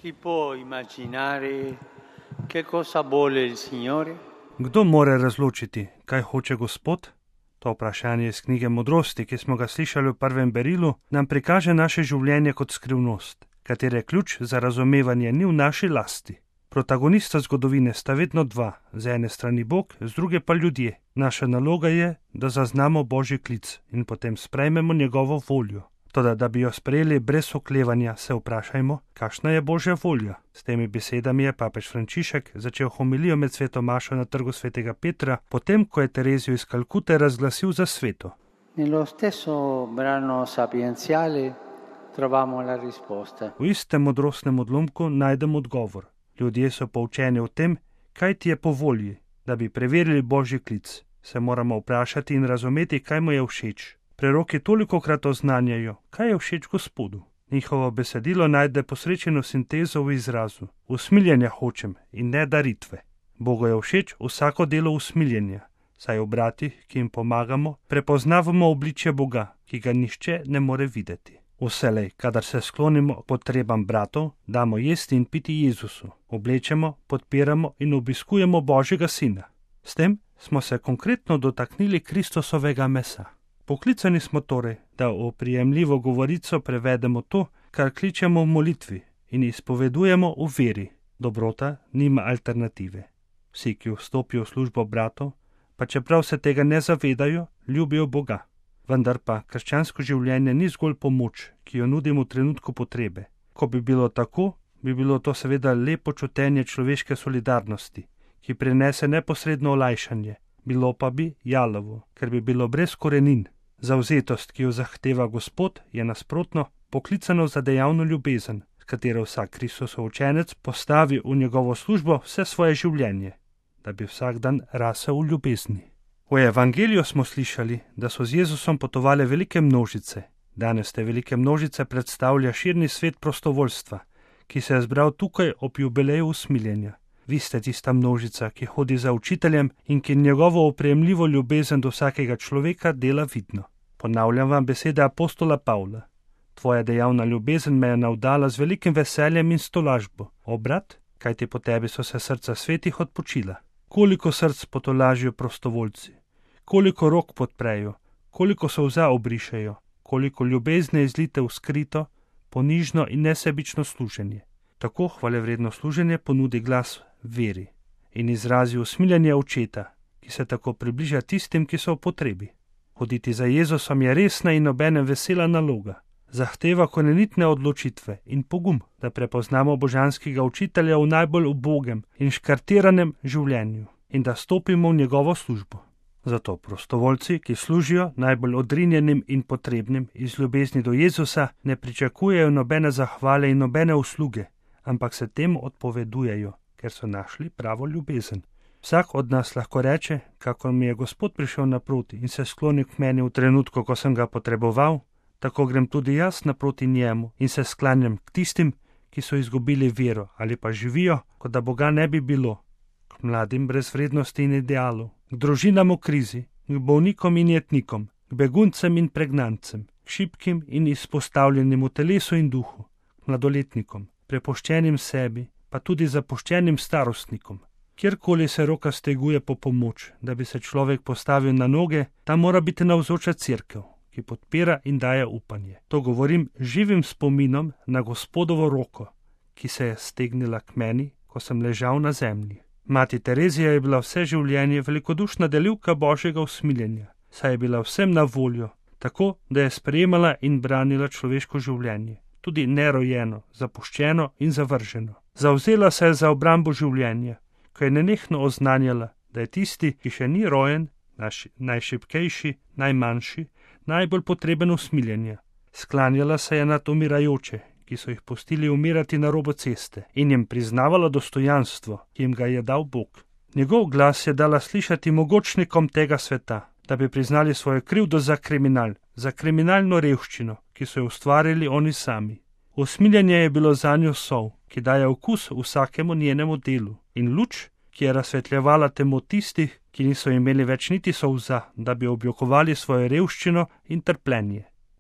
Chi può immaginare che cosa vuole il Signore? Kdo more razločiti, kaj hoče Gospod? To vprašanje iz knjige Modrosti, ki smo ga slišali v prvem berilu, nam prikaže naše življenje kot skrivnost, katere ključ za razumevanje ni v naši lasti. Protagonista zgodovine sta vedno dva, z ene strani Bog, z druge pa ljudje. Naša naloga je, da zaznamo Božji klic in potem sprejmemo njegovo voljo. Toda, da bi jo sprejeli brez oklevanja, se vprašajmo, kakšna je Božja volja. S temi besedami je papež Frančišek začel homilijo med sveto mašo na trgu svetega Petra, potem ko je Terezijo iz Kalkute razglasil za sveto. Nello stesso brano sapienziale troviamo la risposta. V istem modrostnem odlomku najdemo odgovor. Ljudje so poučeni o tem, kaj ti je po volji. Da bi preverili Božji klic, se moramo vprašati in razumeti, kaj mu je všeč. Preroki tolikokrat oznanjajo, kaj je všeč Gospodu. Njihovo besedilo najde posrečeno sintezo v izrazu: usmiljenja hočem in ne daritve. Bogu je všeč vsako delo usmiljenja, saj v bratih, ki jim pomagamo, prepoznavamo obličje Boga, ki ga nihče ne more videti. Vselej, kadar se sklonimo potrebam bratov, damo jesti in piti Jezusu, oblečemo, podpiramo in obiskujemo Božjega Sina. S tem smo se konkretno dotaknili Kristusovega mesa. Poklicani smo torej, da v prijemljivo govorico prevedemo to, kar kličemo v molitvi in izpovedujemo v veri. Dobrota nima alternative. Vsi, ki vstopijo v službo bratov, pa čeprav se tega ne zavedajo, ljubijo Boga. Vendar pa krščansko življenje ni zgolj pomoč, ki jo nudimo v trenutku potrebe. Ko bi bilo tako, bi bilo to seveda lepo čutenje človeške solidarnosti, ki prinese neposredno olajšanje. Bilo pa bi jalovo, ker bi bilo brez korenin. Zavzetost, ki jo zahteva Gospod, je nasprotno poklicano za dejavno ljubezen, s katero vsak Kristusov učenec postavi v njegovo službo vse svoje življenje, da bi vsak dan rasel v ljubezni. V evangeliju smo slišali, da so z Jezusom potovale velike množice. Danes te velike množice predstavlja širni svet prostovoljstva, ki se je zbral tukaj ob jubileju usmiljenja. Vi ste tista množica, ki hodi za učiteljem in ki njegovo opremljivo ljubezen do vsakega človeka dela vidno. Ponavljam vam besede apostola Pavla. Tvoja dejavna ljubezen me je navdala z velikim veseljem in stolažbo. O brat, kajti po tebi so se srca svetih odpočila. Koliko src potolažijo prostovoljci, koliko rok podprejo, koliko solza obrišejo, koliko ljubezne izlite v skrito, ponižno in nesebično služenje. Tako hvalevredno služenje ponudi glas veri in izrazi usmiljenje očeta, ki se tako približa tistim, ki so v potrebi. Hoditi za Jezusom je resna in obenem vesela naloga. Zahteva korenitne odločitve in pogum, da prepoznamo božanskega učitelja v najbolj ubogem in škartiranem življenju in da stopimo v njegovo službo. Zato prostovoljci, ki služijo najbolj odrinjenim in potrebnim iz ljubezni do Jezusa, ne pričakujejo nobene zahvale in nobene usluge, ampak se temu odpovedujejo, ker so našli pravo ljubezen. Vsak od nas lahko reče, kako mi je Gospod prišel naproti in se sklonil k meni v trenutku, ko sem ga potreboval, tako grem tudi jaz naproti njemu in se sklanjam k tistim, ki so izgubili vero ali pa živijo, kot da Boga ne bi bilo, k mladim brez vrednosti in idealov, k družinam v krizi, k bolnikom in jetnikom, k beguncem in pregnancem, k šibkim in izpostavljenim v telesu in duhu, k mladoletnikom, prepuščenim sebi, pa tudi zapuščenim starostnikom. Kjerkoli se roka steguje po pomoč, da bi se človek postavil na noge, tam mora biti navzoča cerkev, ki podpira in daje upanje. To govorim živim spominom na Gospodovo roko, ki se je stegnila k meni, ko sem ležal na zemlji. Mati Terezija je bila vse življenje velikodušna delivka Božjega usmiljenja, saj je bila vsem na voljo, tako da je sprejemala in branila človeško življenje, tudi nerojeno, zapuščeno in zavrženo. Zavzela se je za obrambo življenja, ko je nenehno oznanjala, da je tisti, ki še ni rojen, najšibkejši, najmanjši, najbolj potreben usmiljenja. Sklanjala se je nad umirajoče, ki so jih pustili umirati na robu ceste, in jim priznavala dostojanstvo, ki jim ga je dal Bog. Njegov glas je dala slišati mogočnikom tega sveta, da bi priznali svojo krivdo za kriminal, za kriminalno revščino, ki so jo ustvarili oni sami. Usmiljenje je bilo zanjo sol, ki daje okus vsakemu njenemu delu, in luč, ki je razsvetljevala temo tistih, ki niso imeli več niti solza, da bi objokovali svojo revščino in trpljenje.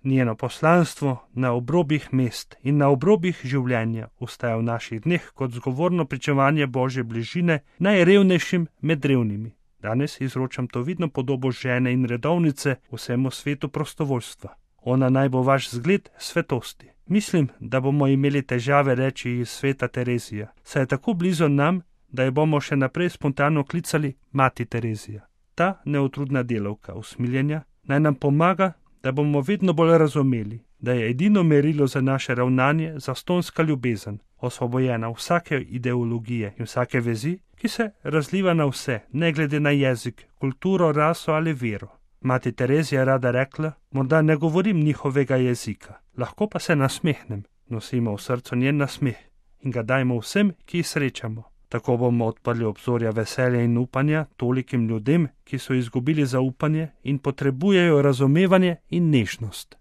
Njeno poslanstvo na obrobjih mest in na obrobjih življenja ostaja v naših dneh kot zgovorno pričevanje Božje bližine najrevnejšim med revnimi. Danes izročam to vidno podobo žene in redovnice vsemu svetu prostovoljstva. Ona naj bo vaš zgled svetosti. Mislim, da bomo imeli težave reči iz sveta Terezija, saj je tako blizu nam, da jo bomo še naprej spontano klicali Mati Terezija. Ta neutrudna delavka usmiljenja naj nam pomaga, da bomo vedno bolj razumeli, da je edino merilo za naše ravnanje zastonska ljubezen, osvobojena vsake ideologije in vsake vezi, ki se razliva na vse, ne glede na jezik, kulturo, raso ali vero. Mati Terezija je rada rekla, morda ne govorim njihovega jezika, lahko pa se nasmehnem, nosimo v srcu njen nasmeh in ga dajmo vsem, ki jih srečamo. Tako bomo odprli obzorja veselja in upanja tolikim ljudem, ki so izgubili zaupanje in potrebujejo razumevanje in nežnost.